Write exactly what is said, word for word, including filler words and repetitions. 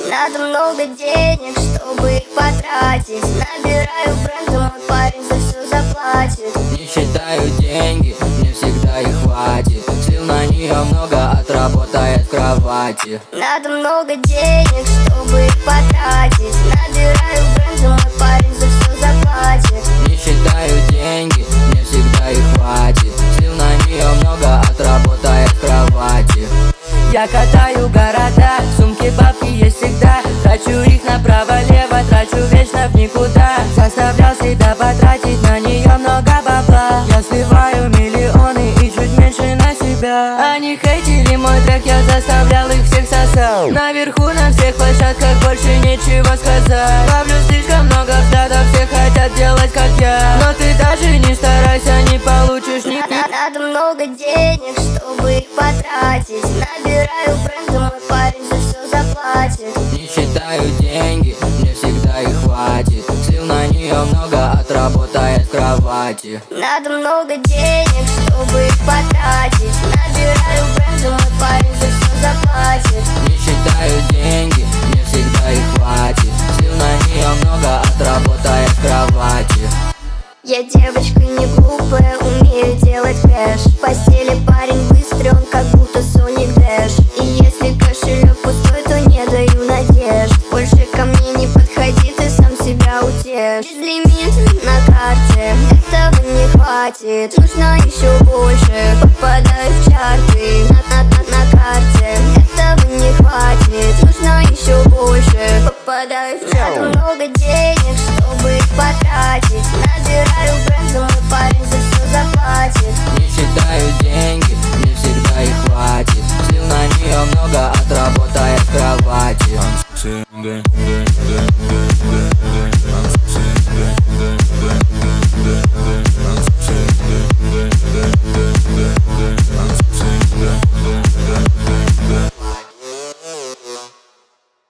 Надо много денег, чтобы их потратить. Набираю бренд, мой парень за все заплатит. Не считаю деньги, мне всегда их хватит. Сил на нее много, отработает в кровати. Надо много денег, чтобы их потратить. Набираю бренд, мой парень за все заплатит. Не считаю деньги, мне всегда их хватит. Сил на нее много, отработает в кровати. Я катаю города, сумки бабки есть всегда. Трачу их направо-лево, трачу вечно в никуда. Заставлял себя потратить на нее много бабла. Я сливаю миллионы и чуть меньше на себя. Они хейтили мой трек, я заставлял их всех сосал. Наверху на всех площадках больше нечего сказать. Ловлю слишком много взглядов, все хотят делать как я. Но ты даже не старайся, не получишь ни пи. Надо много денег, чтобы их потратить. Набираю бренд, мой парень за все заплатит. Не считаю деньги, мне всегда их хватит. Сил на нее много, отработает в кровати. Надо много денег, чтобы их потратить. Набираю бренд, мой парень за все заплатит. Не считаю деньги, мне всегда их хватит. Сил на нее много, отработает в кровати. Я девочка не глупая, умею делать кэш. В постели парень быстрый, он как будто Соник Дэш. И если кошелек пустой, то не даю надежд. Больше ко мне не подходи, ты сам себя утешь. Безлимит на карте, этого не хватит. Нужно еще больше, попадаю в чарты. На, на, на, на карте, этого не хватит. Нужно еще больше, попадаю в чарты. Надо много денег, чтобы их потратить. Набираю бренд, мой парень за все заплатит. Не считаю деньги, мне всегда их хватит. Сил на нее много, отработает в кровати.